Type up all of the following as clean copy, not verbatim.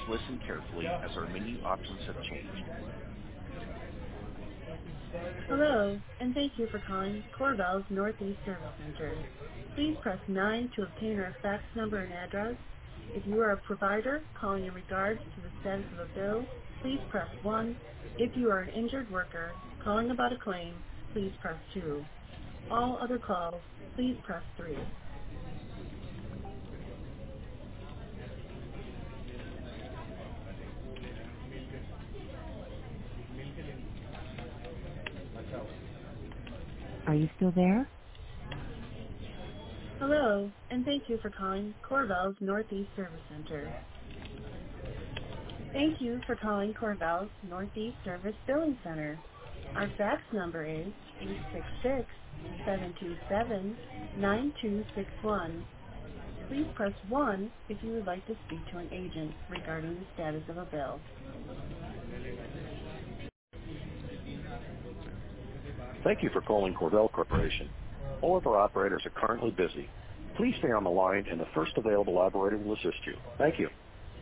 listen carefully as our menu options have changed. Hello, and thank you for calling Corval's Northeast Service Center. Please press 9 to obtain our fax number and address. If you are a provider calling in regards to the status of a bill, please press 1. If you are an injured worker calling about a claim, please press 2. All other calls, please press 3. Are you still there? Hello, and thank you for calling Corval's Northeast Service Center. Thank you for calling Corval's Northeast Service Billing Center. Our fax number is 866-727-9261. Please press 1 if you would like to speak to an agent regarding the status of a bill. Thank you for calling Corvell Corporation. All of our operators are currently busy. Please stay on the line and the first available operator will assist you. Thank you.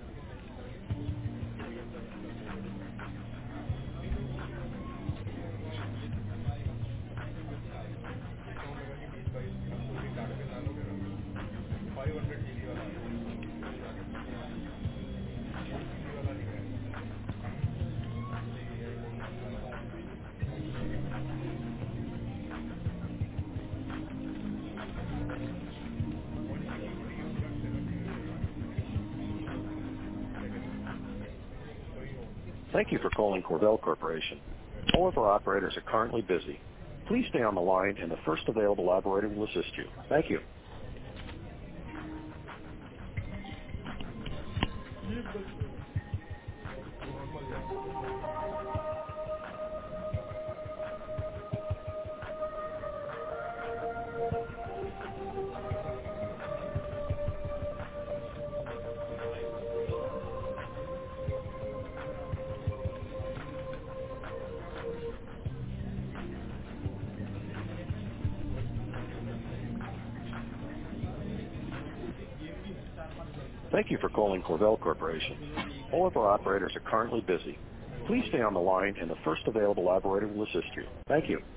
Thank you for calling Corvell Corporation. All of our operators are currently busy. Please stay on the line and the first available operator will assist you. Thank you. Thank you for calling Corvell Corporation. All of our operators are currently busy. Please stay on the line and the first available operator will assist you. Thank you.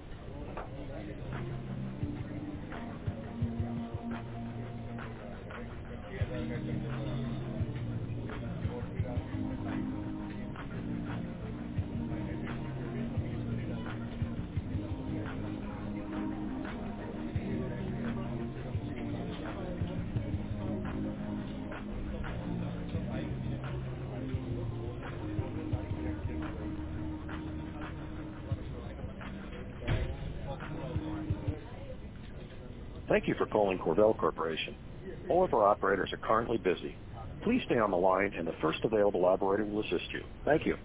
Thank you for calling Corvell Corporation. All of our operators are currently busy. Please stay on the line and the first available operator will assist you. Thank you.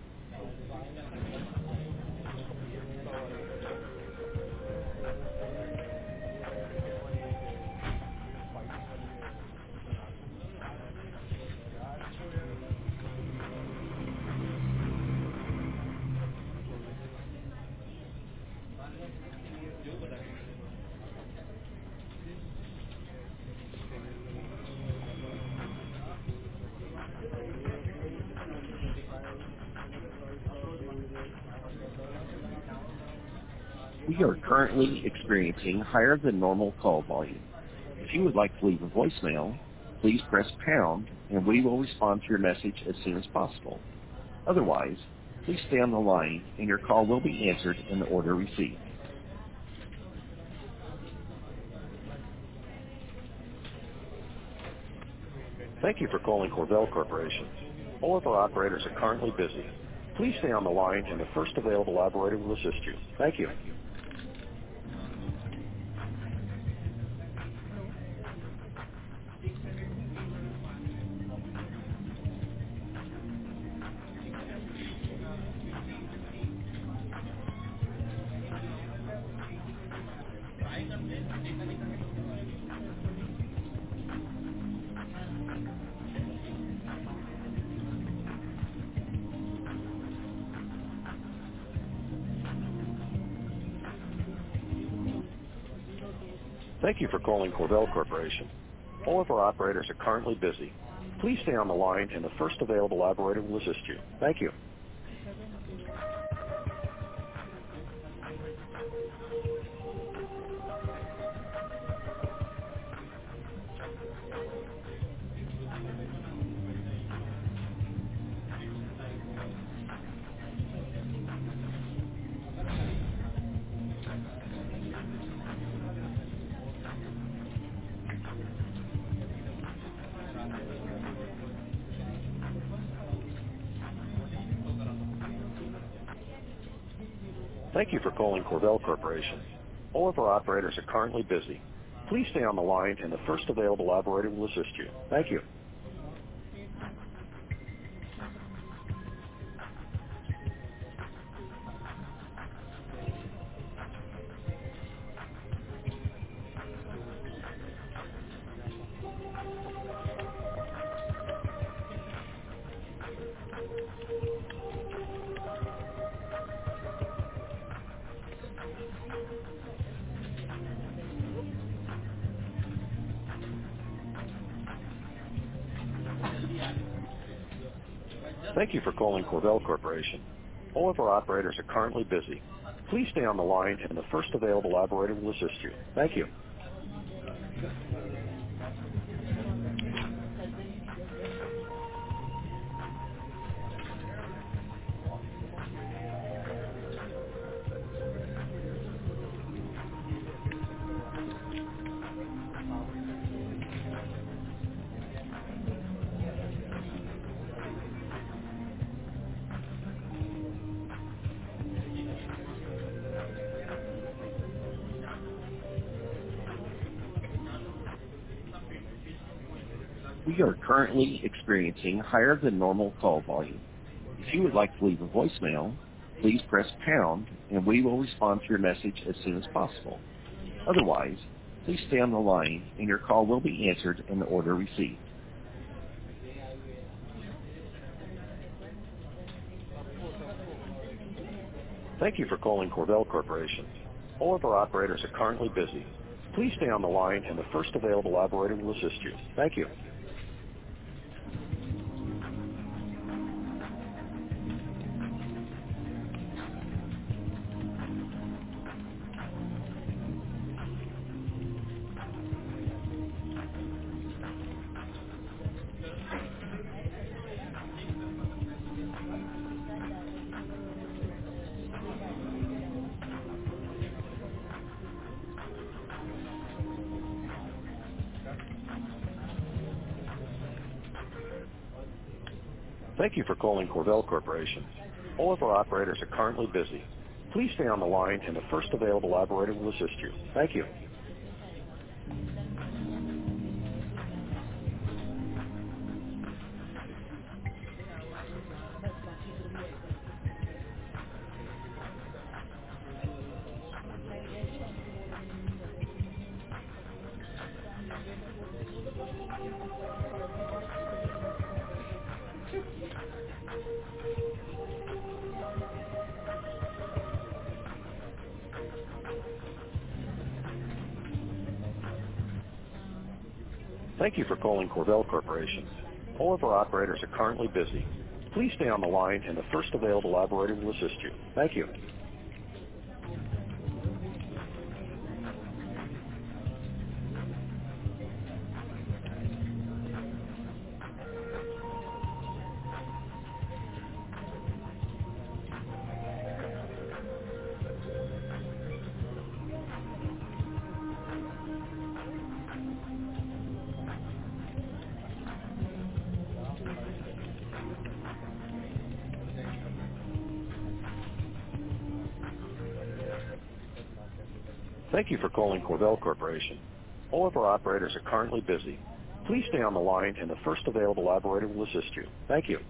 We are currently experiencing higher than normal call volume. If you would like to leave a voicemail, please press pound and we will respond to your message as soon as possible. Otherwise, please stay on the line and your call will be answered in the order received. Thank you for calling Corvell Corporation. All of our operators are currently busy. Please stay on the line and the first available operator will assist you. Thank you. Thank you for calling Corvell Corporation. All of our operators are currently busy. Please stay on the line and the first available operator will assist you. Thank you. Thank you for calling Corvell Corporation. All of our operators are currently busy. Please stay on the line and the first available operator will assist you. Thank you. Thank you for calling Corvell Corporation. All of our operators are currently busy. Please stay on the line and the first available operator will assist you. Thank you. We are currently experiencing higher than normal call volume. If you would like to leave a voicemail, please press pound and we will respond to your message as soon as possible. Otherwise, please stay on the line and your call will be answered in the order received. Thank you for calling Corvell Corporation. All of our operators are currently busy. Please stay on the line and the first available operator will assist you. Thank you. Thank you for calling Corvell Corporation. All of our operators are currently busy. Please stay on the line and the first available operator will assist you. Thank you. Thank you for calling Corvell Corporation. All of our operators are currently busy. Please stay on the line and the first available operator will assist you. Thank you. Thank you for calling Corvell Corporation. All of our operators are currently busy. Please stay on the line and the first available operator will assist you. Thank you.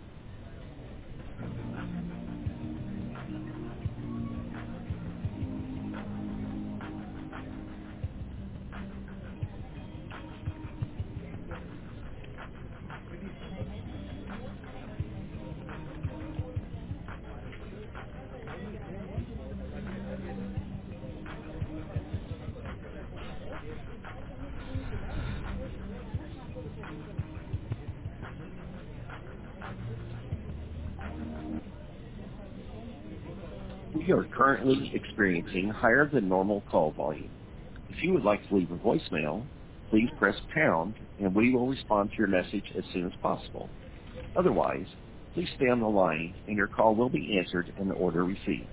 We are currently experiencing higher than normal call volume. If you would like to leave a voicemail, please press pound and we will respond to your message as soon as possible. Otherwise, please stay on the line and your call will be answered in the order received.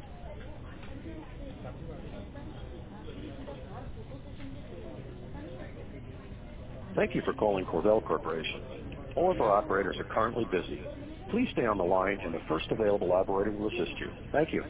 Thank you for calling Corvell Corporation. All of our operators are currently busy. Please stay on the line and the first available operator will assist you. Thank you.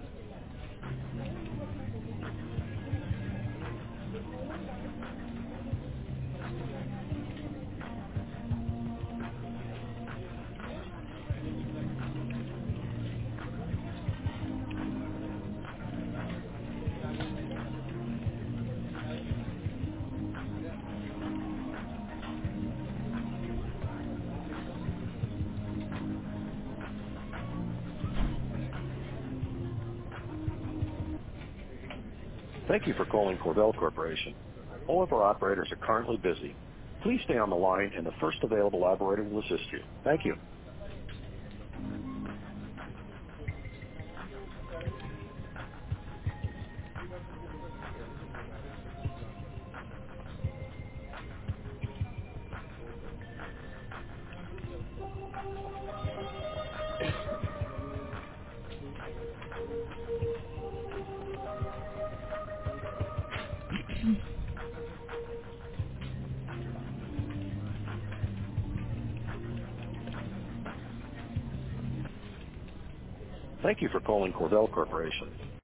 Thank you for calling Corvell Corporation. All of our operators are currently busy. Please stay on the line and the first available operator will assist you. Thank you. Thank you for calling Corvell Corporation.